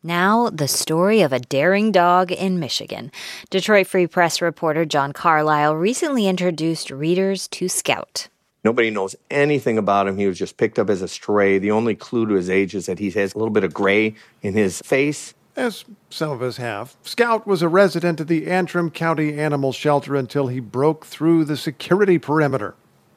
Now, the story of a daring dog in Michigan. Detroit Free Press reporter John Carlisle recently introduced readers to Scout. Nobody knows anything about him. He was just picked up as a stray. The only clue to his age is that he has a little bit of gray in his face. As some of us have. Scout was a resident of the Antrim County Animal Shelter until he broke through the security perimeter.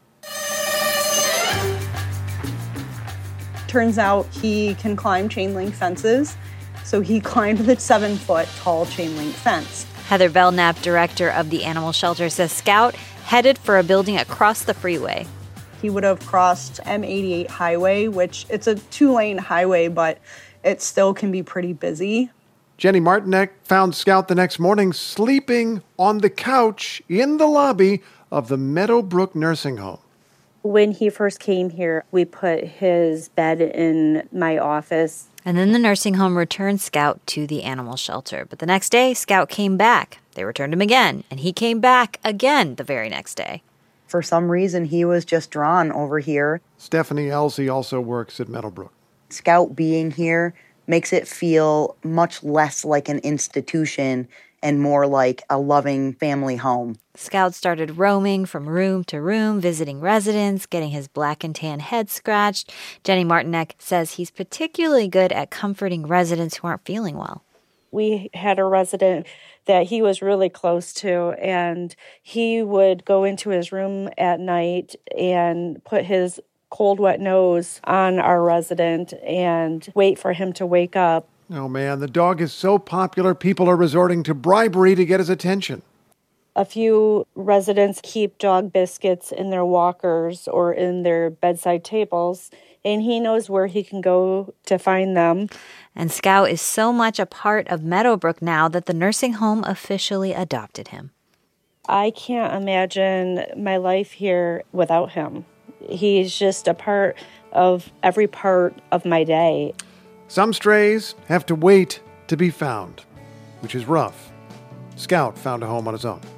Turns out he can climb chain link fences, so he climbed the 7-foot tall chain link fence. Heather Belknap, director of the animal shelter, says Scout headed for a building across the freeway. He would have crossed M88 highway, which it's a 2-lane highway, but it still can be pretty busy. Jenny Martinek found Scout the next morning sleeping on the couch in the lobby of the Meadowbrook Nursing Home. When he first came here, we put his bed in my office. And then the nursing home returned Scout to the animal shelter. But the next day, Scout came back. They returned him again, and he came back again the very next day. For some reason, he was just drawn over here. Stephanie Elsey also works at Meadowbrook. Scout being here makes it feel much less like an institution and more like a loving family home. Scout started roaming from room to room, visiting residents, getting his black and tan head scratched. Jenny Martinek says he's particularly good at comforting residents who aren't feeling well. We had a resident that he was really close to, and he would go into his room at night and put his cold, wet nose on our resident and wait for him to wake up. Oh, man, the dog is so popular, people are resorting to bribery to get his attention. A few residents keep dog biscuits in their walkers or in their bedside tables, and he knows where he can go to find them. And Scout is so much a part of Meadowbrook now that the nursing home officially adopted him. I can't imagine my life here without him. He's just a part of every part of my day. Some strays have to wait to be found, which is rough. Scout found a home on his own.